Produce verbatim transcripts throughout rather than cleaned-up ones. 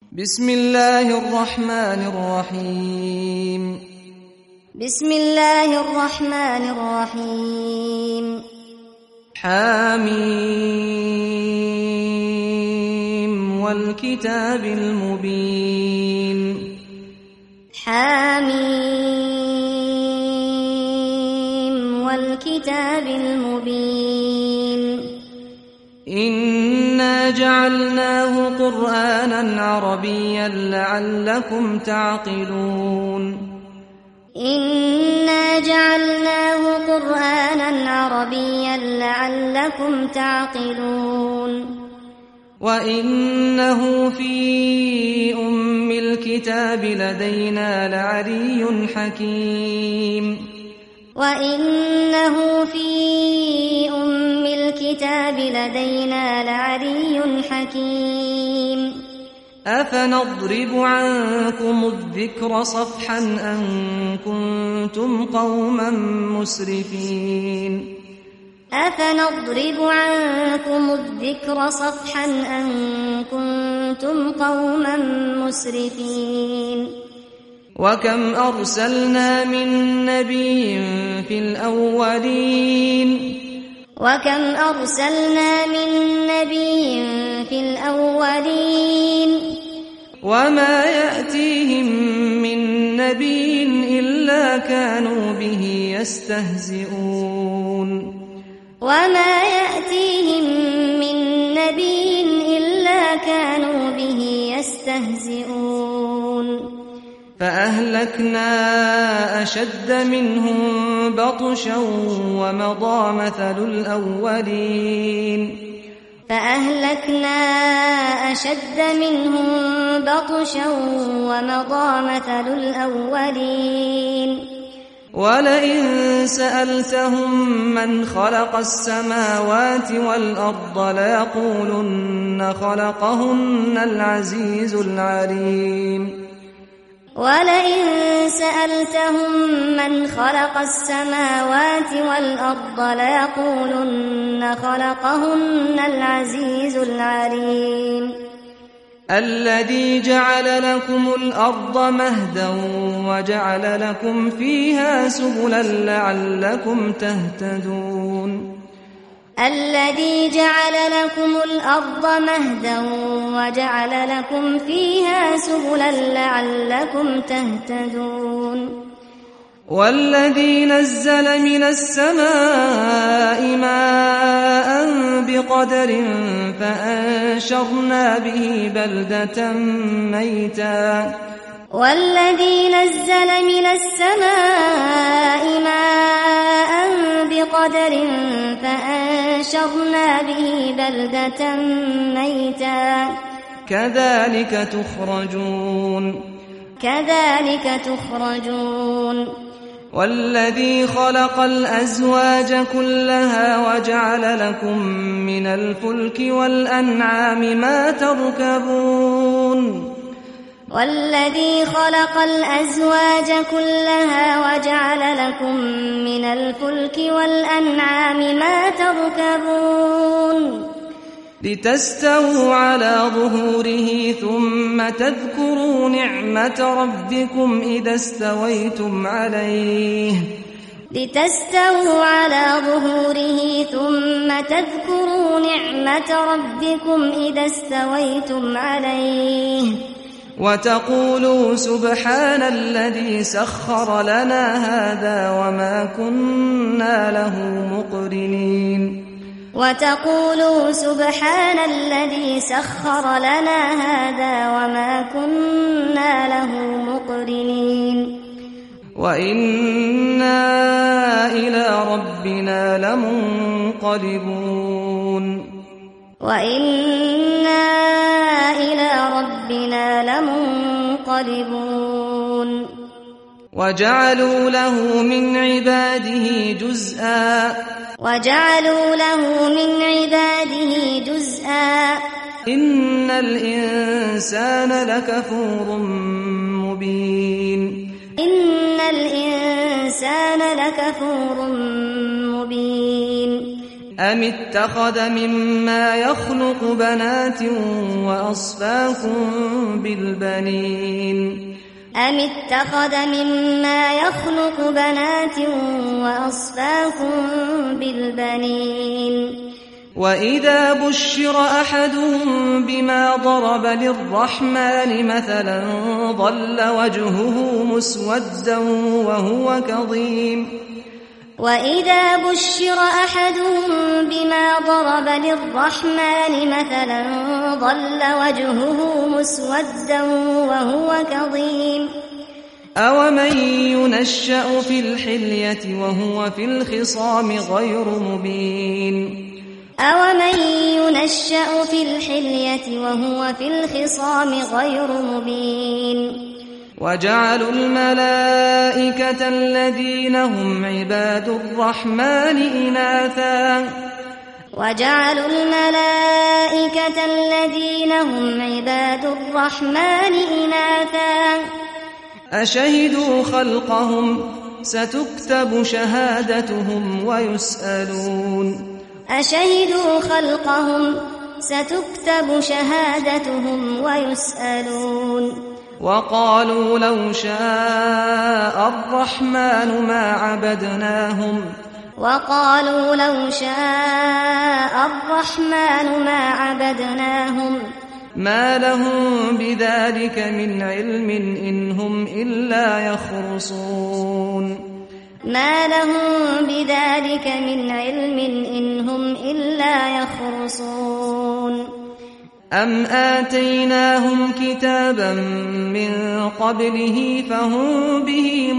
بسم الله الرحمن الرحيم بسم الله الرحمن الرحيم حميم والكتاب المبين حميم والكتاب المبين إنا جعلناه قرآنا عربيا لعلكم تعقلون إنا جعلناه قرآنا عربيا لعلكم تعقلون وإنه في أم الكتاب لدينا لعلي حكيم وإنه في أم الكتاب لدينا لعلي حكيم أفنضرب عنكم الذكر صفحا أن كنتم قوما مسرفين أفنضرب عنكم الذكر صفحا أن كنتم قوما مسرفين وكم أرسلنا من نبي في الأولين وكم أرسلنا من نبي في الأولين وما يأتيهم من نبي إلا كانوا به يستهزئون وما يأتيهم من نبي إلا كانوا به يستهزئون فأهلكنا أشد منهم بطشا ومضى مثل الأولين فأهلكنا أشد منهم بطشا ومضى مثل الأولين ولئن سألتهم من خلق السماوات والأرض ليقولن خلقهن العزيز العليم ولئن سألتهم من خلق السماوات والأرض ليقولن خلقهن العزيز العليم الذي جعل لكم الأرض مهدا وجعل لكم فيها سبلا لعلكم تهتدون الذي جعل لكم الأرض مهدا وجعل لكم فيها سبلا لعلكم تهتدون والذي نزل من السماء ماء بقدر فأنشرنا به بلدة ميتا والذي نزل من السماء ماء بقدر فأنشرنا به بلدة ميتا كذلك تخرجون كذلك تخرجون والذي خلق الأزواج كلها وجعل لكم من الفلك والأنعام ما تركبون والذي خلق الأزواج كلها وجعل لكم من الفلك والأنعام ما تركبون لتستووا على ظهوره ثم تذكروا نعمة ربكم إذا استويتم عليه لتستووا على ظهوره ثم تذكروا نعمة ربكم إذا استويتم عليه وتقولوا سبحان الذي سخر لنا هذا وما كنا له مقرنين وتقولوا سبحان الذي سخر لنا هذا وما كنا له مقرنين وإنا إلى ربنا لمنقلبون وإنا إلى ربنا لمنقلبون وجعلوا له من عباده جزءا وجعلوا له من عباده جزءا إن الإنسان لكفور مبين إن الإنسان لكفور مبين أم اتخذ مما يخلق بنات وأصفاكم بالبنين أم اتخذ مما يخلق بنات وأصفاكم بالبنين وإذا بشر أحدهم بما ضرب للرحمن مثلا ظل وجهه مسودا وهو كظيم وإذا بشر أحدهم بما ضرب للرحمن مثلا ظل وجهه مسودا وهو كظيم أومن ينشأ في الحلية وهو في الخصام غير مبين أومن ينشأ في الحلية وهو في الخصام غير مبين وجعلوا الملائكة الذين هم عباد الرحمن إناثا وجعلوا الملائكة الذين هم عباد الرحمن إناثا أشهدوا خلقهم ستكتب شهادتهم ويسألون أشهدوا خلقهم ستكتب شهادتهم ويسألون وقالوا لو شاء الرحمن ما عبدناهم وقالوا لو شاء الرحمن ما عبدناهم ما لهم بذلك من علم إن هم إلا يخرصون ما لهم بذلك من علم إن هم إلا يخرصون أم آتيناهم كتابا من قبله فهم به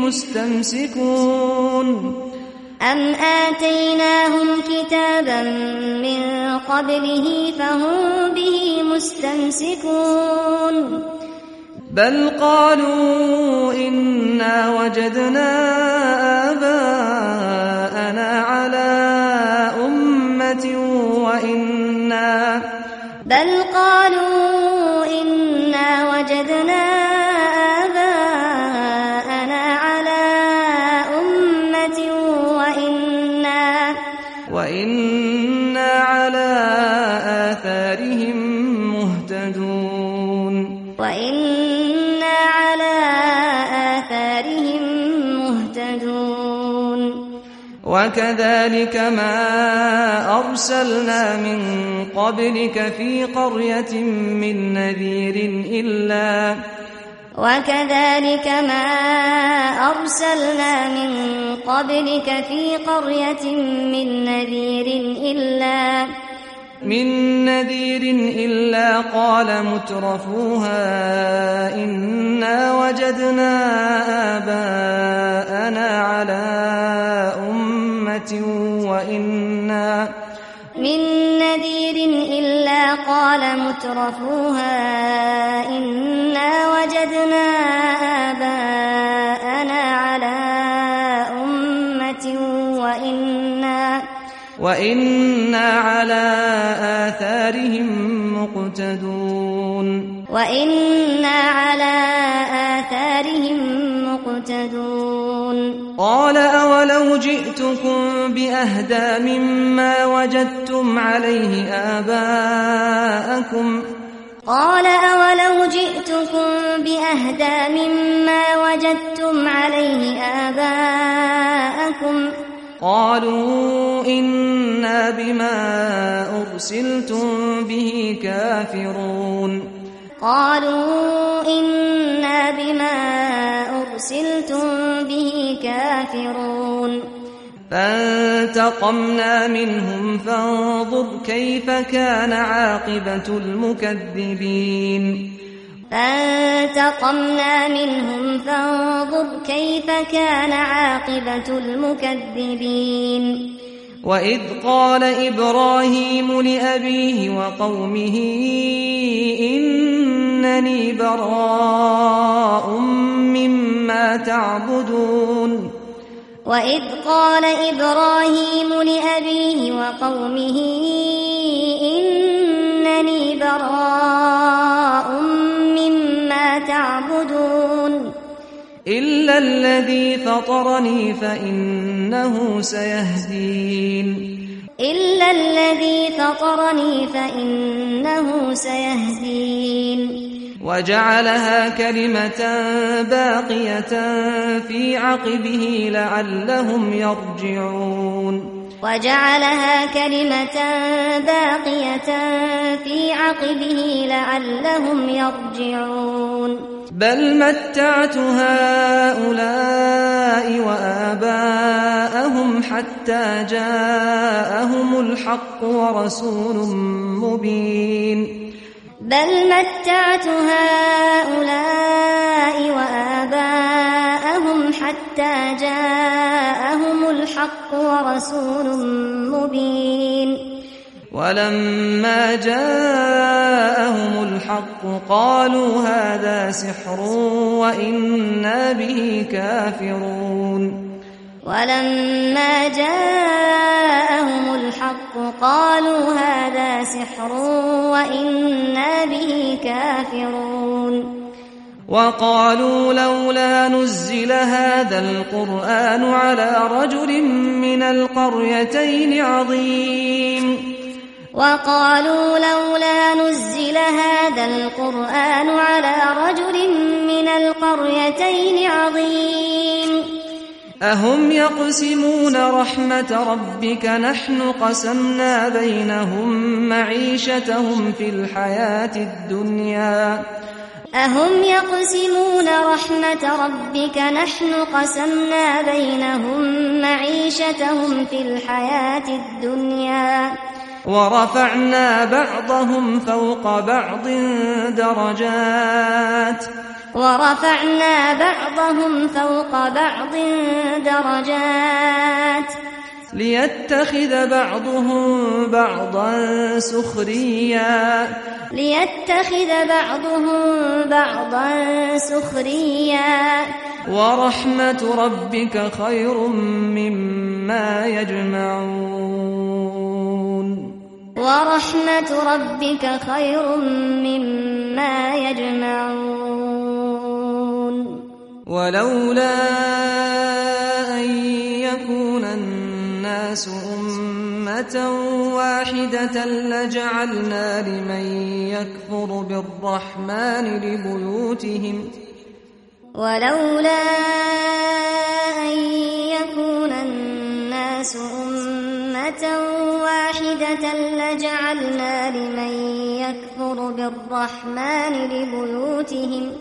مستمسكون أم آتيناهم كتابا من قبله فهم به مستمسكون بل قالوا إنا وجدنا آباءنا على أمة وإنا بل قالوا إنا وجدنا آباءنا على أمة وإنا وإنا على آثارهم مهتدون وإنا على آثارهم مهتدون وكذلك ما أرسلنا من قبلك في قرية من نذير إلا وكذلك ما أرسلنا من قبلك في قرية من نذير إلا من نذير إلا قال مترفوها إنا وجدنا آباءنا على أمة وإنا من نذير إلا قال مترفوها إنا وجدنا آباءنا على أمة وإنا وإنا على آثارهم مقتدون وإنا على آثارهم مقتدون قال أولو جئتكم بأهدى مما وجدتم عليه آباءكم قال أولو جئتكم بأهدى مما وجدتم عليه آباءكم قالوا إنا بما أرسلتم به كافرون قالوا إنا بما أرسلتم به كافرون فانتقمنا منهم فانظر كيف كان عاقبة المكذبين فانتقمنا منهم فانظر كيف كان عاقبة المكذبين وإذ قال إبراهيم لأبيه وقومه إنني براء مما تعبدون وإذ قال إبراهيم لأبيه وقومه إنني براء مما تعبدون إلا الذي فطرني فإنه سيهدين إلا الذي فطرني فإنه سيهدين وجعلها كلمة باقية في عقبه لعلهم يرجعون وجعلها كلمة باقية في عقبه لعلهم يرجعون بل متعت هؤلاء وآباءهم حتى جاءهم الحق ورسول مبين بل متعت هؤلاء وآباءهم حتى جاءهم الحق ورسول مبين ولما جاءهم الحق قالوا هذا سحر وإنا به كافرون ولما جاءهم الحق قالوا هذا سحر وإنا به كافرون وقالوا لولا نزل هذا القرآن على رجل من القريتين عظيم وقالوا لولا نزل هذا القرآن على رجل من القريتين عظيم أهم يقسمون رحمة ربك نحن قسمنا بينهم معيشتهم في الحياة الدنيا أهم يقسمون رحمة ربك نحن قسمنا بينهم معيشتهم في الحياة الدنيا ورفعنا بعضهم فوق بعض درجات ورفعنا بعضهم فوق بعض درجات ليتخذ بعضهم بعضا سخريا ليتخذ بعضهم بعضا سخريا ورحمة ربك خير مما يجمعون ورحمة ربك خير مما يجمعون ولولا أن يكون الناس أمة واحدة لجعلنا لمن يكفر بالرحمن لبيوتهم ولولا أن يكون الناس أمة واحدة لجعلنا لمن يكفر بالرحمن لبيوتهم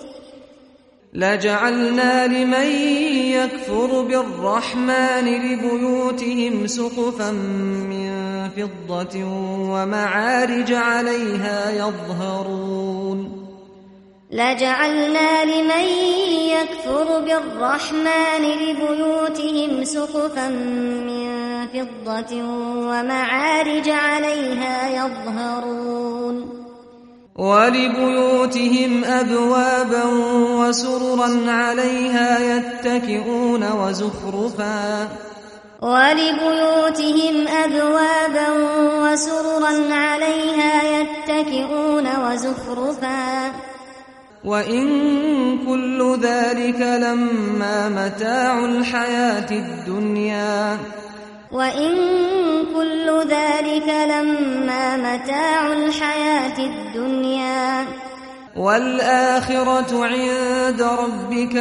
لجعلنا لمن يكفر بالرحمن لبيوتهم سقفا من فضة ومعارج عليها يظهرون لجعلنا لمن يكفر بالرحمن لبيوتهم سقفا من فضة ومعارج عليها يظهرون ولبيوتهم أبوابا وسررا عليها يتكئون وزخرفا ولبيوتهم أبوابا وسررا عليها يتكئون وزخرفا وإن كل ذلك لما متاع الحياة الدنيا وإن كل ذلك لما متاع الحياة الدنيا والآخرة عند ربك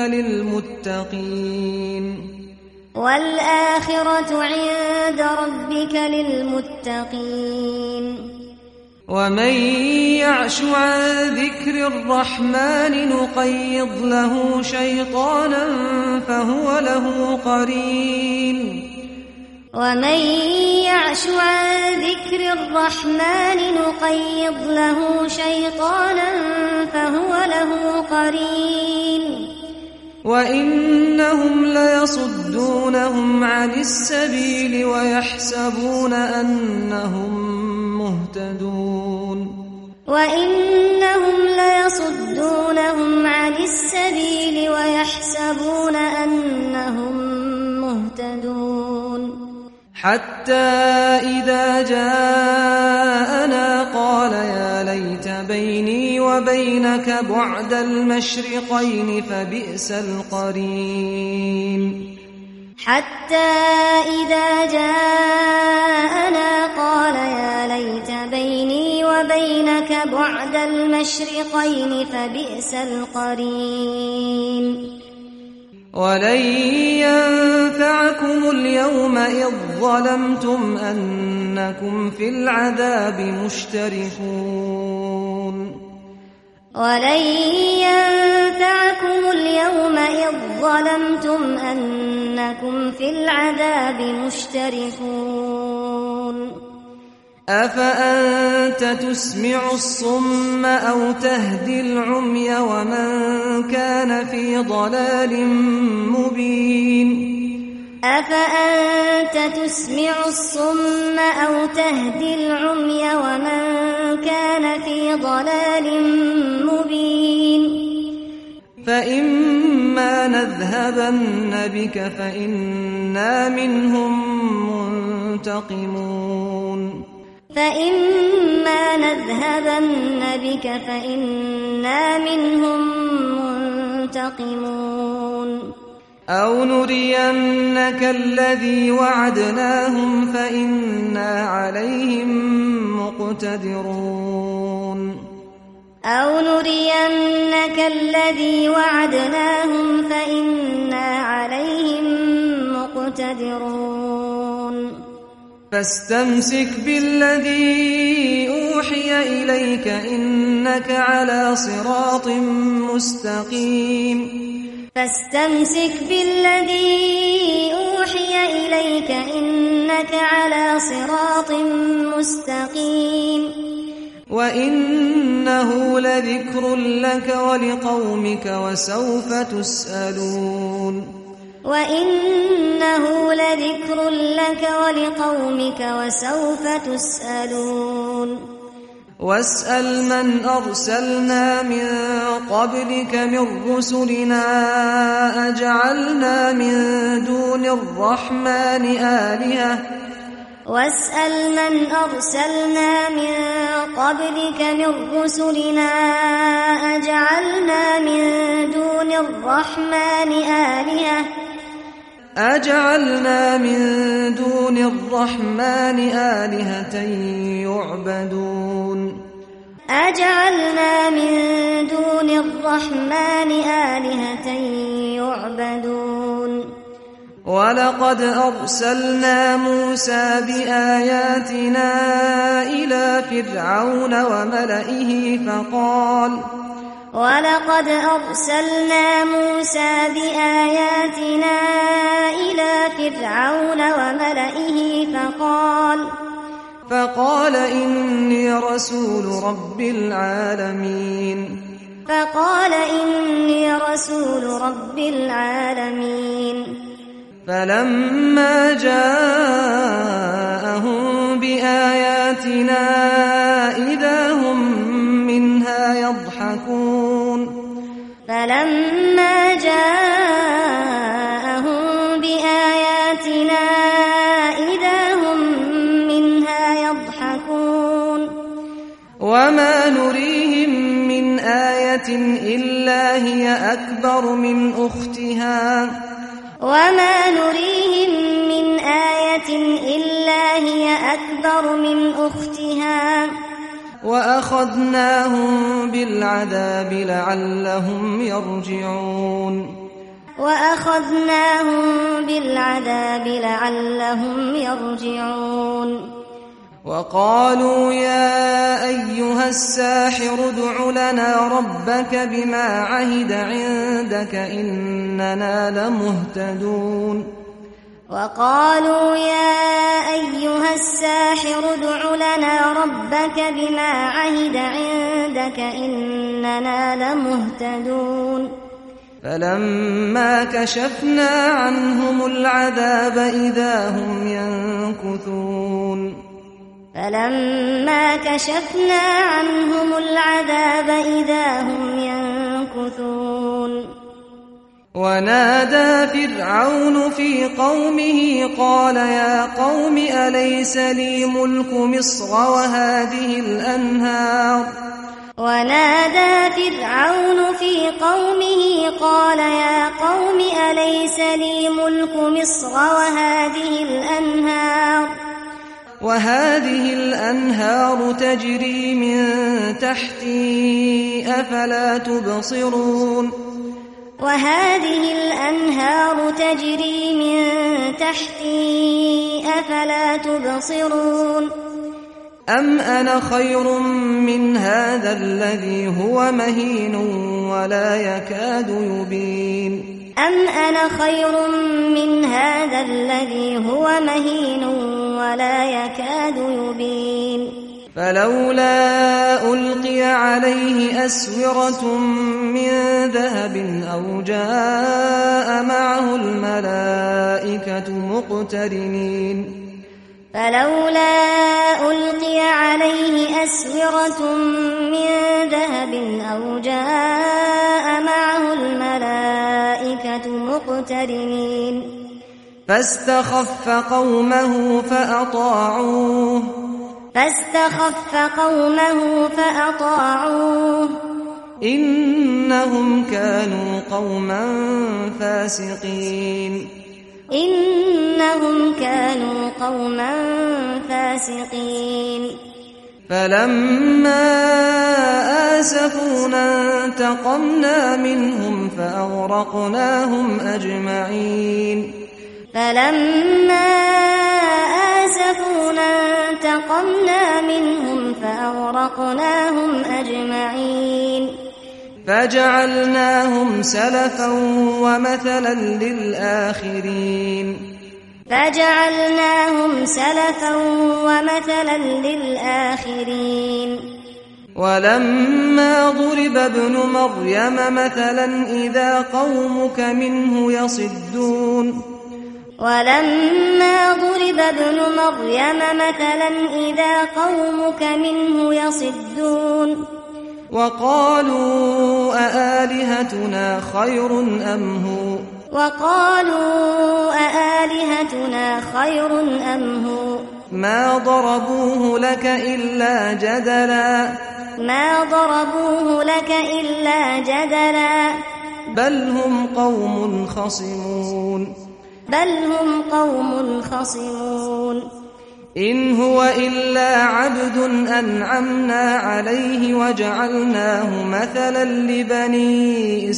للمتقين والآخرة عند ربك للمتقين ومن يعش عن ذكر الرحمن نقيض له شيطانا فهو له قرين ومن يعش عن ذكر الرحمن نقيض له شيطانا فهو له قرين وإنهم ليصدونهم عن السبيل ويحسبون أنهم مهتدون وإنهم ليصدونهم عن السبيل ويحسبون أنهم مهتدون حتى إذا جاءنا قال يا ليت بيني وبينك بعد المشرقين فبئس القرين حتى إذا جاءنا قال يا ليت بيني وبينك بعد المشرقين فبئس القرين ولن ينفعكم اليوم إذ ظلمتم أنكم في العذاب مشتركون ولن ينفعكم اليوم إذ ظلمتم أنكم في العذاب مشتركون أفأنت تسمع الصم أو تهدي العمي ومن كان في ضلال مبين أفأنت تسمع الصم أو تهدي العمي ومن كان في ضلال مبين فإما نذهبن بك فإنا منهم منتقمون فإما نذهبن بك فإنا منهم منتقمون أو نرينك الذي وعدناهم فإنا عليهم مقتدرون أو نرينك الذي وعدناهم فإنا عليهم مقتدرون فاستمسك بالذي أوحي إليك إنك على صراط مستقيم فاستمسك بالذي أوحي إليك إنك على صراط مستقيم وإنه لذكر لك ولقومك وسوف تسألون وإنه لذكر لك ولقومك وسوف تسألون واسأل من أرسلنا من قبلك من رسلنا أجعلنا من دون الرحمن آلهة واسأل من أرسلنا من قبلك من رسلنا أجعلنا من دون الرحمن آلهة أجعلنا من دون الرحمن آلهة يعبدون أجعلنا من دون الرحمن آلهة يعبدون ولقد أرسلنا موسى بآياتنا إلى فرعون وملئه فقال ولقد أرسلنا موسى بآياتنا إلى فرعون وملئه فقال فقال إني رسول رب العالمين فقال إني رسول رب العالمين فلما جاءهم بآياتنا إذا هم منها يضحكون فلما جاءهم بآياتنا إذا هم منها يضحكون وما نريهم من آية إلا هي أكبر من أختها وما نريهم من آية إلا هي أكبر من أختها وأخذناهم بالعذاب لعلهم يرجعون وأخذناهم بالعذاب لعلهم يرجعون وقالوا يا أيها الساحر ادع لنا ربك بما عهد عندك إننا لمهتدون وقالوا يا أيها الساحر ادع لنا ربك بما عهد عندك إننا لمهتدون فلما كشفنا عنهم العذاب إذا هم ينكثون فلما كشفنا عنهم العذاب إذا هم ينكثون ونادى فرعون في قومه قال يا قوم أليس لي ملك مصر وهذه الأنهار ونادى فرعون في قومه قال يا قوم أليس لي ملك مصر وهذه الأنهار وهذه الأنهار تجري من تحتي أفلا تبصرون وهذه الأنهار تجري من تحتي أفلا تبصرون أم أنا خير من هذا الذي هو مهين ولا يكاد يبين أم أنا خير من هذا الذي هو مهين ولا يكاد يبين فلولا ألقي عليه أسورة من ذهب أو جاء معه الملائكة مقترنين فلولا ألقي عليه أسورة من ذهب أو جاء معه الملائكة مقترنين فاستخف قومه فأطاعوه فاستخف قومه فأطاعوه إنهم كانوا قوما فاسقين إنهم كانوا قوما فاسقين فلما آسفونا انتقمنا منهم فأغرقناهم أجمعين فلما آسفونا انتقمنا منهم فأغرقناهم أجمعين فجعلناهم سلفا ومثلا للآخرين فجعلناهم سلفا ومثلا للآخرين ولما ضرب ابن مريم مثلا إذا قومك منه يصدون ولما ضرب ابن مريم مثلا إذا قومك منه يصدون وقالوا أآلهتنا خير أم هو وقالوا أآلهتنا خير أم هو ما ضربوه لك إلا جدلا ما ضربوه لك إلا جدلا بل هم قوم خصمون بل هم قوم خصمون إن هو إلا عبد أنعمنا عليه وجعلناه مثلا لبني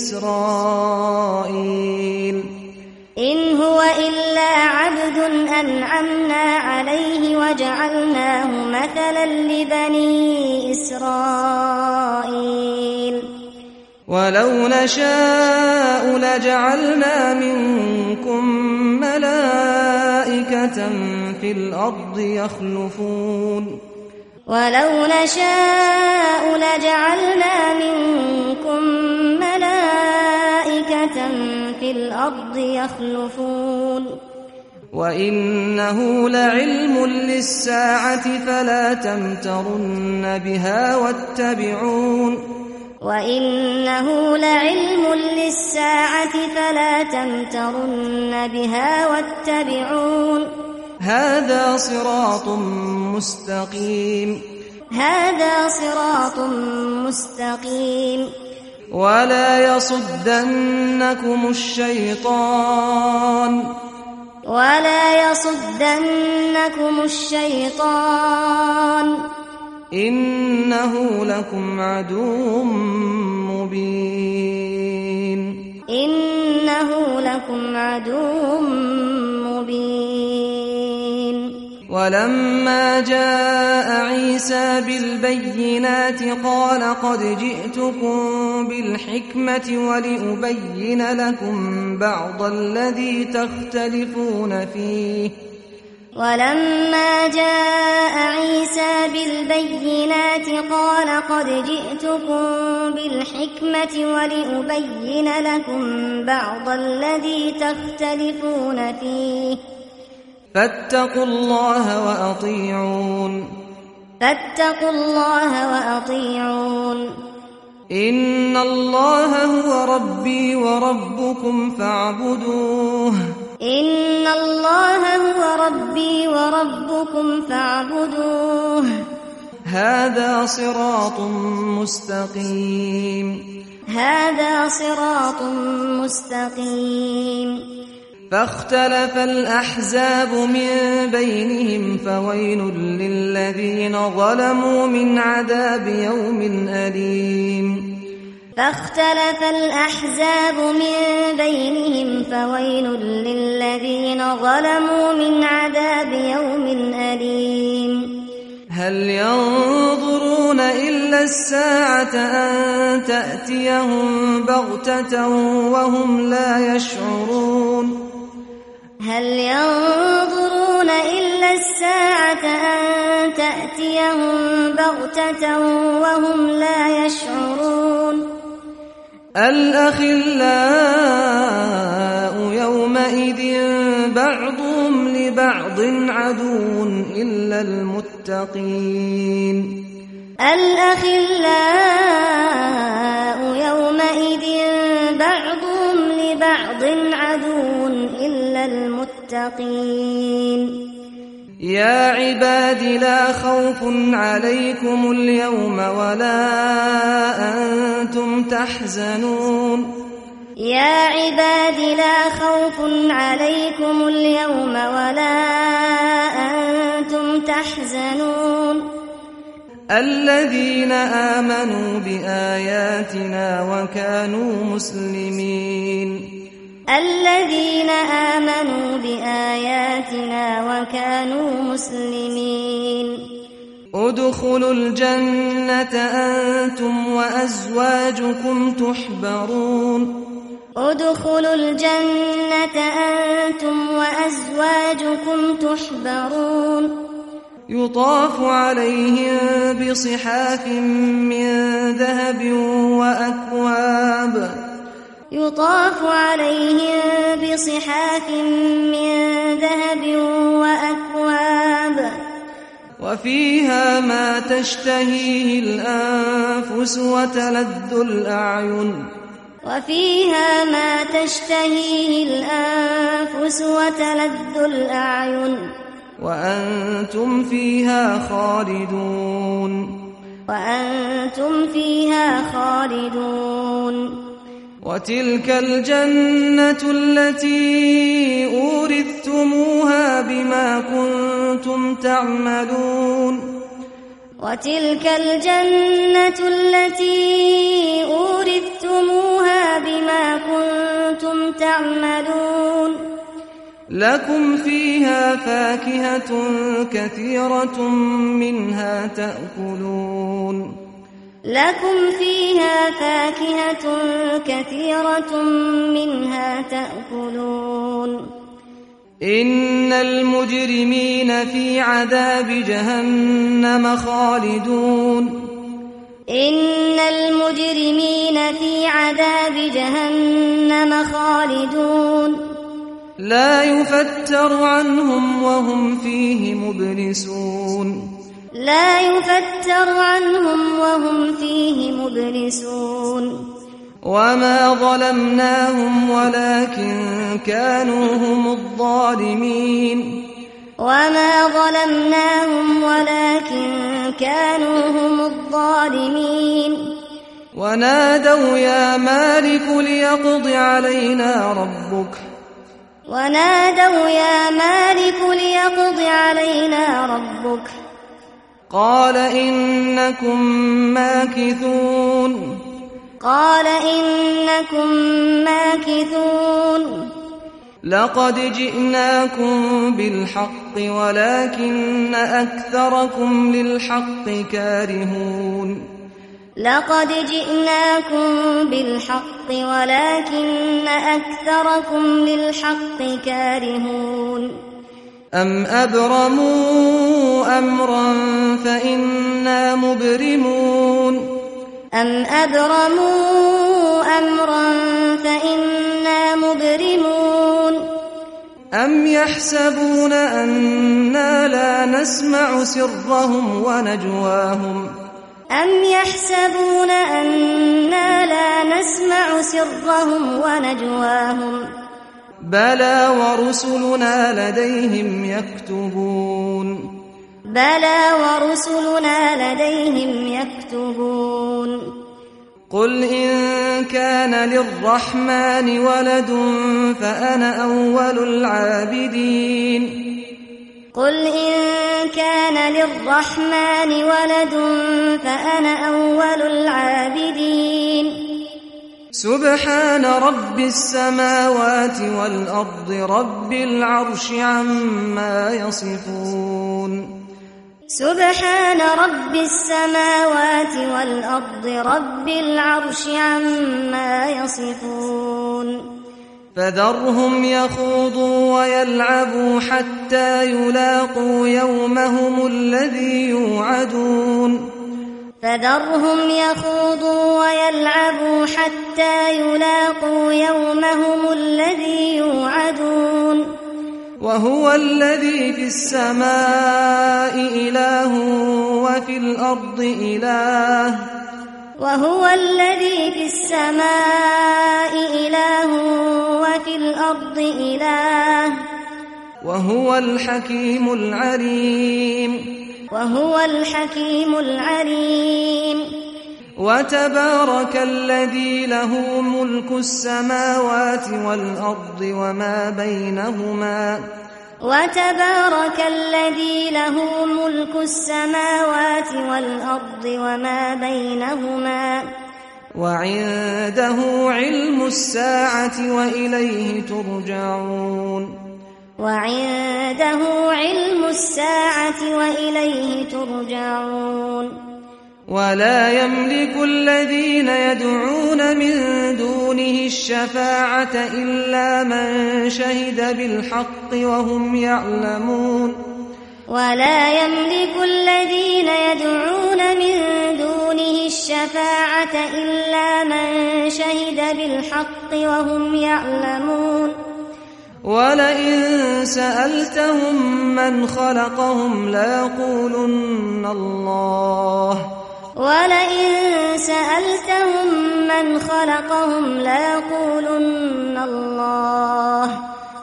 إسرائيل إن هو إلا عبد أنعمنا عليه وجعلناه مثلا لبني إسرائيل ولو نشاء لجعلنا منكم ملائكة في الأرض يخلفون ولو نشاء لجعلنا منكم ملائكة في الأرض يخلفون وإنه لعلم للساعة فلا تمترن بها واتبعون وإنه لعلم للساعة فلا تمترن بها واتبعون هذا صراط مستقيم هذا صراط مستقيم ولا يصدنكم الشيطان ولا يصدنكم الشيطان إنه لكم عدو مبين إنه لكم عدو مبين ولما جاء عيسى بالبينات قال قد جئتكم بالحكمة ولأبين لكم بعض الذي تختلفون فيه ولما جاء عيسى بالبينات قال قد جئتكم بالحكمة ولأبين لكم بعض الذي تختلفون فيه فاتقوا الله وأطيعون فاتقوا الله وأطيعون إن الله هو ربي وربكم فاعبدوه إن الله هو ربي وربكم فاعبدوه هذا صراط مستقيم هذا صراط مستقيم فاختلف الأحزاب من بينهم فويل للذين ظلموا من عذاب يوم أليم فاختلف الأحزاب من بينهم فويل للذين ظلموا من عذاب يوم أليم هل ينظرون إلا الساعة أن تأتيهم بغتة وهم لا يشعرون هل ينظرون إلا الساعة أن تأتيهم بغتة وهم لا يشعرون الأخلاء يومئذ بعضهم لبعض عدو إلا المتقين الأخلاء يومئذ بعضهم لبعض عدو إلا المتقين يا عباد لا خوف عليكم اليوم ولا أنتم تحزنون يا عباد لا خوف عليكم اليوم ولا أنتم تحزنون الذين آمنوا بآياتنا وكانوا مسلمين الذين آمنوا بآياتنا وكانوا مسلمين ادخلوا الجنة أنتم وأزواجكم تحبرون ادخلوا الجنة أنتم وأزواجكم تحبرون يطاف عليهم بصحاف من ذهب وأكواب يطاف عليهم بصحاف من ذهب وأكواب وفيها ما تشتهيه الأنفس وتلذ الأعين وفيها ما تشتهيه الأنفس وتلذ الأعين وأنتم فيها خالدون وأنتم فيها خالدون وتلك الجنة التي أورثتموها بما كنتم تعملون وتلك الجنة التي أورثتموها بما كنتم تعملون لكم فيها فاكهة كثيرة منها تأكلون لكم فيها فاكهة كثيرة منها تأكلون إن المجرمين في عذاب جهنم خالدون إن المجرمين في عذاب جهنم خالدون لا يفتر عنهم وهم فيه مبلسون لا يفتر عنهم وهم فيه مبلسون وما ظلمناهم ولكن كانوا هم الظالمين وما ظلمناهم ولكن كانوا هم الظالمين ونادوا يا مالك ليقض علينا ربك ونادوا يا مالك ليقض علينا ربك قال إنكم ماكثون قال إنكم ماكثون لقد جئناكم بالحق ولكن أكثركم للحق كارهون لقد جئناكم بالحق ولكن أكثركم للحق كارهون أم أبرموا أمرا فإنا مبرمون أم أبرموا أمرا فإنا مبرمون أم يحسبون أنا لا نسمع سرهم ونجواهم أم يحسبون أنا لا نسمع سرهم ونجواهم بلى ورسلنا لديهم يكتبون بلى ورسلنا لديهم يكتبون قل إن كان للرحمن ولد فأنا أول العابدين قل إن كان للرحمن ولد فأنا أول العابدين سبحان رب السماوات والأرض رب العرش عما يصفون سبحان رب السماوات والأرض رب العرش عما يصفون فذرهم يخوضوا ويلعبوا حتى يلاقوا يومهم الذي يوعدون فذرهم يخوضوا ويلعبوا حتى يلاقوا يومهم الذي يوعدون وهو الذي في السماء إله وفي الأرض إله وهو الذي في السماء إله وفي الأرض إله وهو الحكيم العليم وهو الحكيم العليم وتبارك الذي له ملك السماوات والأرض وما بينهما وتبارك الذي له ملك السماوات والأرض وما بينهما وعنده علم الساعة وإليه ترجعون وعنده علم الساعة وإليه ترجعون ولا يملك الذين يدعون من دونه الشفاعة إلا من شهد بالحق وهم يعلمون ولا يملك الذين يدعون من دونه الشفاعة إلا من شهد بالحق وهم يعلمون ولئن سألتهم من خلقهم ليقولن الله ولئن سألتهم من خلقهم ليقولن الله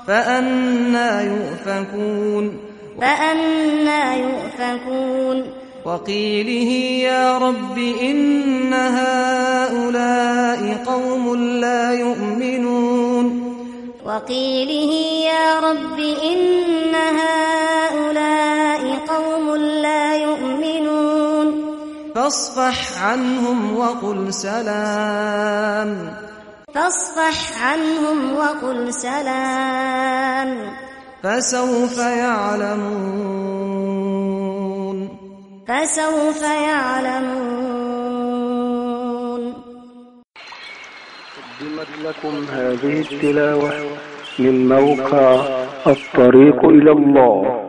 فأنى يؤفكون فأنى يؤفكون وقيله يا رب إن هؤلاء قوم لا يؤمنون وقيله يا رب إن هؤلاء قوم لا يؤمنون فاصفح عنهم وقل سلام فاصفح عنهم وقل سلام فسوف يعلمون فسوف يعلمون. قدمت لكم هذه التلاوة من موقع الطريق إلى الله.